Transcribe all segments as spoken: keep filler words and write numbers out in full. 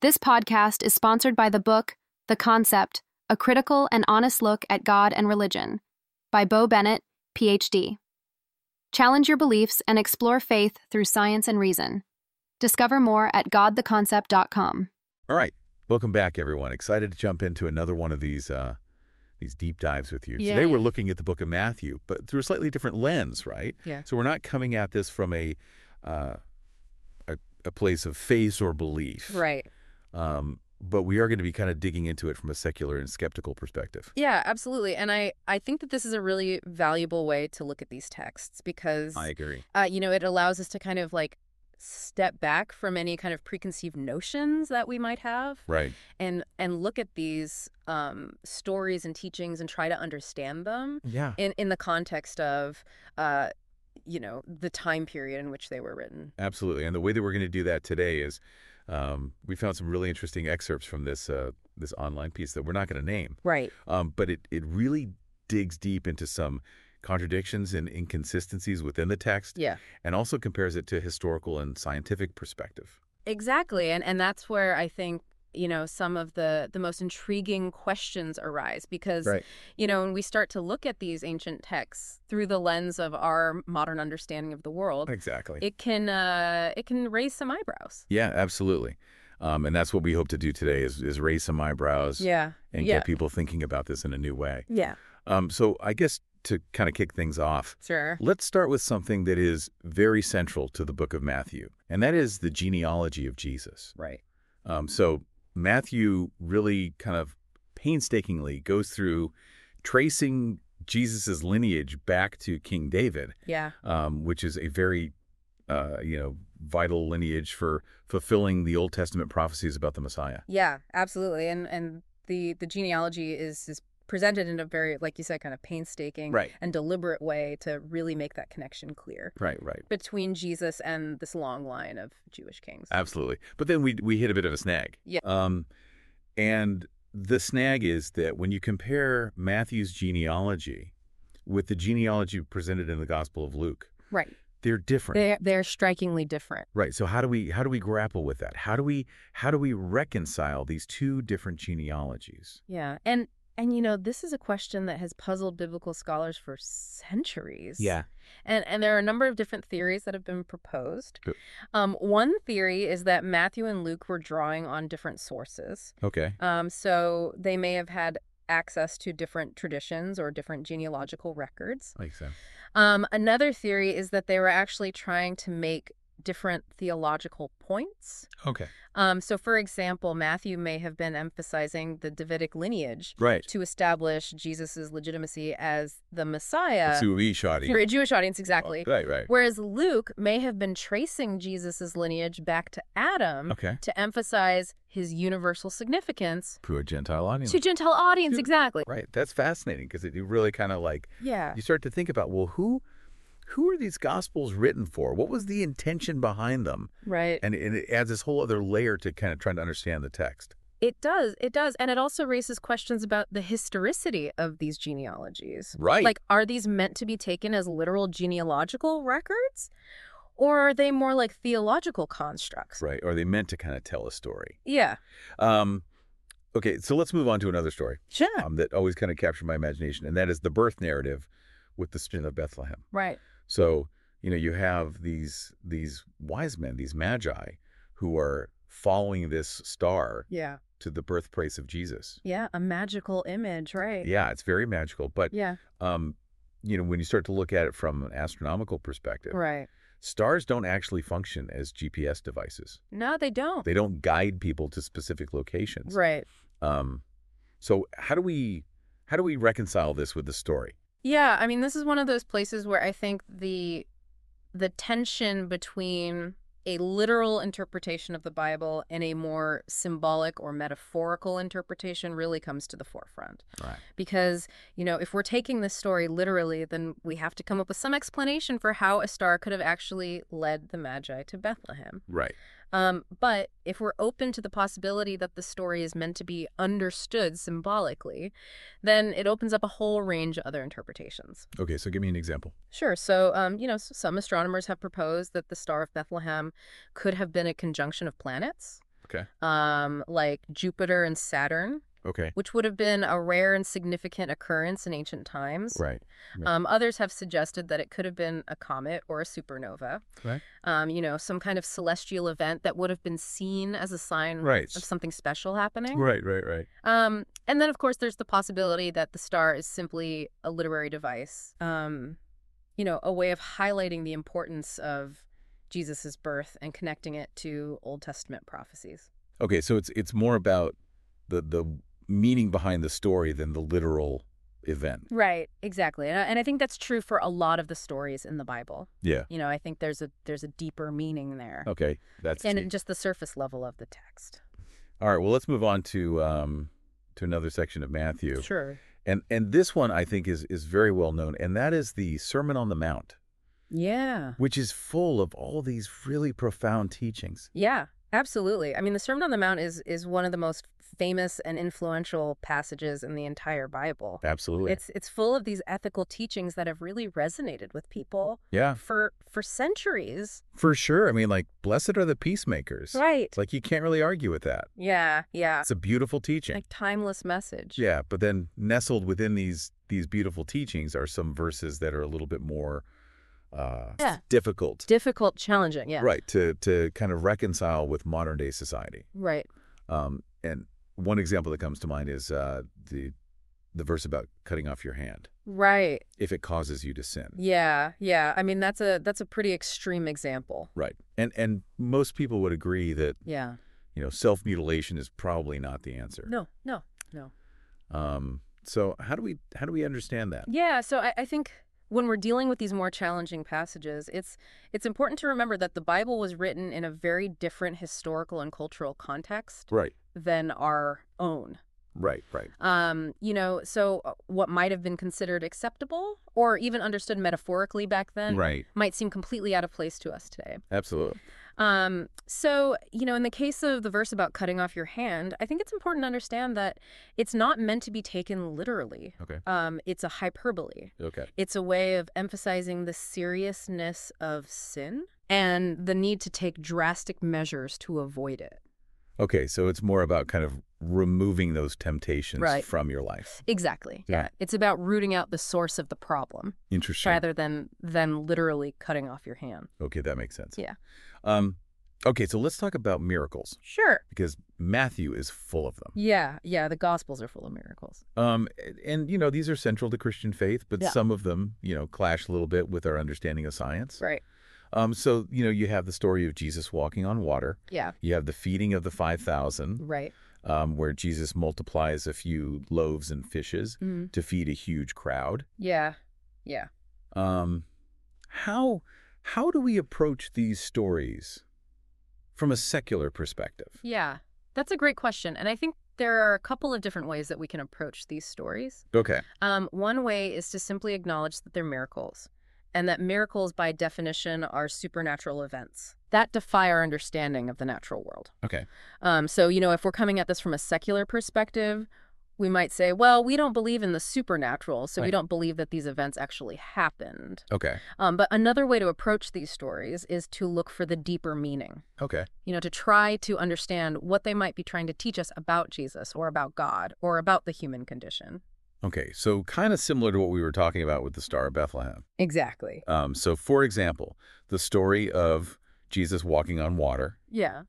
This podcast is sponsored by the book, The Concept, A Critical and Honest Look at God and Religion, by Bo Bennett, P H D. Challenge your beliefs and explore faith through science and reason. Discover more at god the concept dot com. All right. Welcome back, everyone. Excited to jump into another one of these uh, these deep dives with you. Yeah. Today we're looking at the book of Matthew, but through a slightly different lens, right? Yeah. So we're not coming at this from a uh, a, a place of faith or belief. Right. Um, but we are going to be kind of digging into it from a secular and skeptical perspective. Yeah, absolutely. And I, I think that this is a really valuable way to look at these texts because, I agree. uh, you know, it allows us to kind of like step back from any kind of preconceived notions that we might have. Right. And and look at these um, stories and teachings and try to understand them Yeah. in, in the context of, uh, you know, the time period in which they were written. Absolutely. And the way that we're going to do that today is um, we found some really interesting excerpts from this uh, this online piece that we're not going to name. Right. Um, but it, it really digs deep into some contradictions and inconsistencies within the text. Yeah. And also compares it to historical and scientific perspective. Exactly. And and that's where I think, you know, some of the, the most intriguing questions arise because, Right. you know, when we start to look at these ancient texts through the lens of our modern understanding of the world, Exactly. it can uh, it can raise some eyebrows. Yeah, absolutely. Um, and that's what we hope to do today is, is raise some eyebrows Yeah. and yeah. get people thinking about this in a new way. Yeah. Um, so I guess to kind of kick things off, Sure. let's start with something that is very central to the book of Matthew, and that is the genealogy of Jesus. Right. Um, so Matthew really kind of painstakingly goes through tracing Jesus's lineage back to King David, Yeah. um, which is a very, uh, you know, vital lineage for fulfilling the Old Testament prophecies about the Messiah. Yeah, absolutely. And and the, the genealogy is, is presented in a very, like you said, kind of painstaking Right. and deliberate way to really make that connection clear Right, right. between Jesus and this long line of Jewish kings. Absolutely. But then we we hit a bit of a snag. Yeah. Um, and the snag is that when you compare Matthew's genealogy with the genealogy presented in the Gospel of Luke, Right. they're different. They're, they're strikingly different. Right. So how do we how do we grapple with that? How do we how do we reconcile these two different genealogies? Yeah. And, and you know, this is a question that has puzzled biblical scholars for centuries. And and there are a number of different theories that have been proposed. Good. Um, one theory is that Matthew and Luke were drawing on different sources. Okay. Um, so they may have had access to different traditions or different genealogical records. Makes sense. Um, another theory is that they were actually trying to make different theological points. Okay. Um, so, for example, Matthew may have been emphasizing the Davidic lineage Right. to establish Jesus's legitimacy as the Messiah Sui Shadi. for a Jewish audience, exactly. Right, right. Whereas Luke may have been tracing Jesus's lineage back to Adam Okay. to emphasize his universal significance To a Gentile audience. to Gentile audience, Dude. exactly. Right. That's fascinating because it you really kind of like Yeah. you start to think about, well, who who are these gospels written for? What was the intention behind them? Right. And, and it adds this whole other layer to kind of trying to understand the text. It does. It does. And it also raises questions about the historicity of these genealogies. Right. Like, are these meant to be taken as literal genealogical records? Or are they more like theological constructs? Right. Or they meant to kind of tell a story. Yeah. Um, okay, so let's move on to another story Sure. um, that always kind of captured my imagination, and that is the birth narrative with the String of Bethlehem. Right. So, you know, you have these these wise men, these magi, who are following this star Yeah. to the birthplace of Jesus. Yeah. A magical image. Right. Yeah, it's very magical. But, Yeah. um, you know, when you start to look at it from an astronomical perspective, Right. stars don't actually function as G P S devices. No, they don't. They don't guide people to specific locations. Right. Um, so how do we how do we reconcile this with the story? Yeah, I mean, this is one of those places where I think the the tension between a literal interpretation of the Bible and a more symbolic or metaphorical interpretation really comes to the forefront. Right. Because, you know, if we're taking this story literally, then we have to come up with some explanation for how a star could have actually led the Magi to Bethlehem. Right. Um, but if we're open to the possibility that the story is meant to be understood symbolically, then it opens up a whole range of other interpretations. Okay, so give me an example. Sure. So, um, you know, s- some astronomers have proposed that the Star of Bethlehem could have been a conjunction of planets. Okay. um, like Jupiter and Saturn, Okay. which would have been a rare and significant occurrence in ancient times. Right. Right. Um, others have suggested that it could have been a comet or a supernova, Right. um, you know, some kind of celestial event that would have been seen as a sign Right. of something special happening. Right. Right. Right. Um, and then, of course, there's the possibility that the star is simply a literary device, um, you know, a way of highlighting the importance of Jesus's birth and connecting it to Old Testament prophecies. Okay. So it's it's more about the the meaning behind the story than the literal event. Right, exactly. And I, and I think that's true for a lot of the stories in the Bible. Yeah. You know, I think there's a there's a deeper meaning there. Okay. That's And deep. in just the surface level of the text. All right. Well, let's move on to um to another section of Matthew. Sure. And and this one I think is is very well known, and that is the Sermon on the Mount, Yeah. which is full of all these really profound teachings. Yeah, absolutely. I mean, the Sermon on the Mount is is one of the most famous and influential passages in the entire Bible. Absolutely. It's it's full of these ethical teachings that have really resonated with people Yeah, for for centuries. for sure. I mean, like, blessed are the peacemakers. Right. It's like you can't really argue with that. Yeah, yeah. It's a beautiful teaching. Like timeless message. Yeah, but then nestled within these these beautiful teachings are some verses that are a little bit more uh, Yeah. difficult, Difficult, challenging, yeah. right, to to kind of reconcile with modern day society. Right. Um, and one example that comes to mind is uh, the the verse about cutting off your hand Right. if it causes you to sin. Yeah, yeah. I mean, that's a that's a pretty extreme example. Right. And and most people would agree that, Yeah. you know, self-mutilation is probably not the answer. No, no, no. Um, so how do we how do we understand that? Yeah, so I, I think when we're dealing with these more challenging passages, it's it's important to remember that the Bible was written in a very different historical and cultural context Right. than our own. Right, right. Um, you know, so uh, what might have been considered acceptable or even understood metaphorically back then Right. might seem completely out of place to us today. Absolutely. Um, so, you know, in the case of the verse about cutting off your hand, I think it's important to understand that it's not meant to be taken literally. Okay. Um, it's a hyperbole. Okay. It's a way of emphasizing the seriousness of sin and the need to take drastic measures to avoid it. Okay, so it's more about kind of removing those temptations Right. from your life. Exactly. Yeah. Yeah. It's about rooting out the source of the problem Interesting. rather than than literally cutting off your hand. Okay, that makes sense. Yeah. Um, okay, so let's talk about miracles Sure. because Matthew is full of them. Yeah. Yeah. The Gospels are full of miracles. Um, and, you know, these are central to Christian faith, but Yeah. some of them, you know, clash a little bit with our understanding of science. Right. Um, so, you know, you have the story of Jesus walking on water. Yeah. You have the feeding of the five thousand, Right. um, where Jesus multiplies a few loaves and fishes Mm-hmm. to feed a huge crowd. Yeah. Yeah. Um, how how do we approach these stories from a secular perspective? Yeah. That's a great question. And I think there are a couple of different ways that we can approach these stories. Okay. Um, one way is to simply acknowledge that they're miracles, and that miracles, by definition, are supernatural events that defy our understanding of the natural world. Okay. Um, so, you know, if we're coming at this from a secular perspective, we might say, well, we don't believe in the supernatural, so we Right. don't believe that these events actually happened. Okay. Um, but another way to approach these stories is to look for the deeper meaning, Okay. you know, to try to understand what they might be trying to teach us about Jesus or about God or about the human condition. Okay. So kind of similar to what we were talking about with the Star of Bethlehem. Exactly. Um, so, for example, the story of Jesus walking on water Yeah.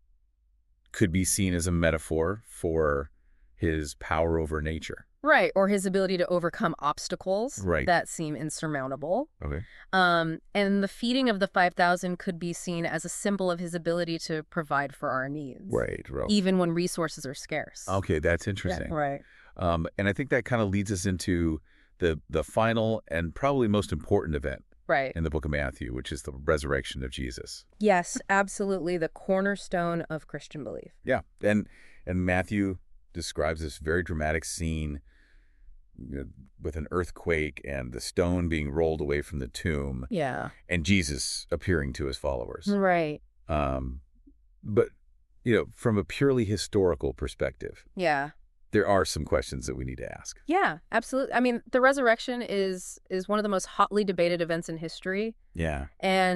could be seen as a metaphor for his power over nature. Right. Or his ability to overcome obstacles Right. that seem insurmountable. Okay. Um, and the feeding of the five thousand could be seen as a symbol of his ability to provide for our needs. Right. Right. Even when resources are scarce. Okay, that's Yeah, interesting. right. Um, and I think that kind of leads us into the the final and probably most important event Right. in the book of Matthew, which is the resurrection of Jesus. Yes, absolutely. The cornerstone of Christian belief. Yeah. And and Matthew describes this very dramatic scene, you know, with an earthquake and the stone being rolled away from the tomb Yeah. and Jesus appearing to his followers. Right. Um, but, you know, from a purely historical perspective, Yeah. there are some questions that we need to ask. Yeah, absolutely. I mean, the resurrection is is one of the most hotly debated events in history. Yeah. And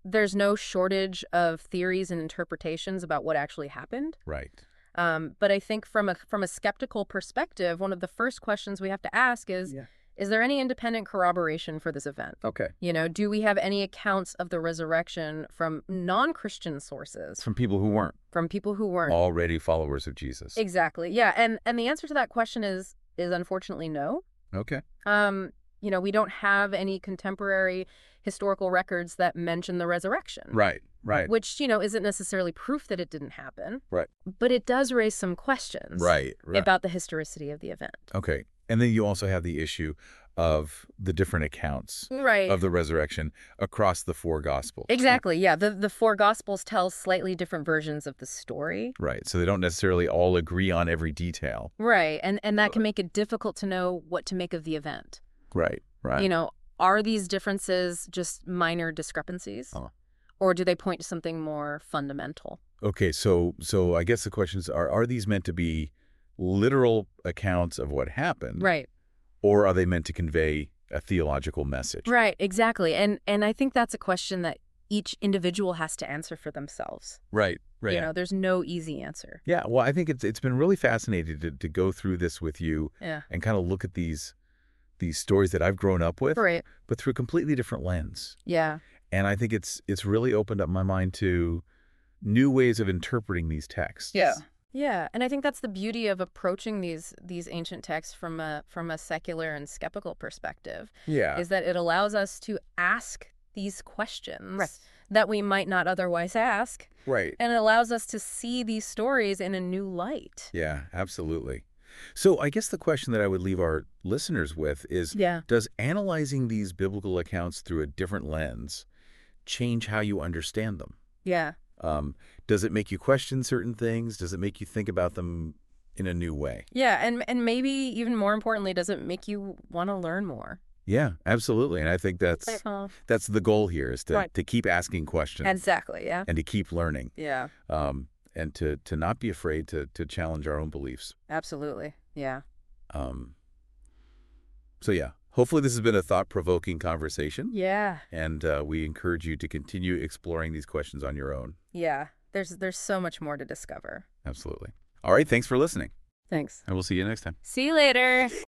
there's no shortage of theories and interpretations about what actually happened. Right. Um, but I think from a from a skeptical perspective, one of the first questions we have to ask is, Yeah. is there any independent corroboration for this event? Okay. You know, do we have any accounts of the resurrection from non-Christian sources, From people who weren't from people who weren't? already followers of Jesus. Exactly. Yeah. And and the answer to that question is is unfortunately no. Okay. Um, you know, we don't have any contemporary historical records that mention the resurrection. Right. Right. Which, you know, isn't necessarily proof that it didn't happen. Right. But it does raise some questions Right. Right. about the historicity of the event. Okay. And then you also have the issue of the different accounts Right. of the resurrection across the four Gospels. Exactly. Yeah. The the four Gospels tell slightly different versions of the story. Right. So they don't necessarily all agree on every detail. Right. And and that can make it difficult to know what to make of the event. Right. Right. You know, are these differences just minor discrepancies? Oh. Or do they point to something more fundamental? Okay. So so I guess the questions are, are these meant to be literal accounts of what happened? Right. Or are they meant to convey a theological message? Right, exactly. And and I think that's a question that each individual has to answer for themselves. Right. Right. You know, there's no easy answer. Yeah. Well, I think it's it's been really fascinating to, to go through this with you Yeah. and kind of look at these these stories that I've grown up with, Right. but through a completely different lens. Yeah. And I think it's it's really opened up my mind to new ways of interpreting these texts. Yeah, and I think that's the beauty of approaching these these ancient texts from a from a secular and skeptical perspective, Yeah. is that it allows us to ask these questions Right. that we might not otherwise ask, Right. and it allows us to see these stories in a new light. Yeah, absolutely. So I guess the question that I would leave our listeners with is, Yeah. does analyzing these biblical accounts through a different lens change how you understand them? Yeah. Um, does it make you question certain things? Does it make you think about them in a new way? Yeah, and and maybe even more importantly, does it make you want to learn more? Yeah, absolutely. And I think that's Uh, that's the goal here, is to, Right. to keep asking questions exactly, yeah. and to keep learning, Yeah, um, and to, to not be afraid to, to challenge our own beliefs. absolutely. Yeah. Um, so yeah, hopefully this has been a thought-provoking conversation, Yeah. and uh, we encourage you to continue exploring these questions on your own. Yeah. There's there's so much more to discover. Absolutely. All right, thanks for listening, Thanks. and we'll see you next time. See you later.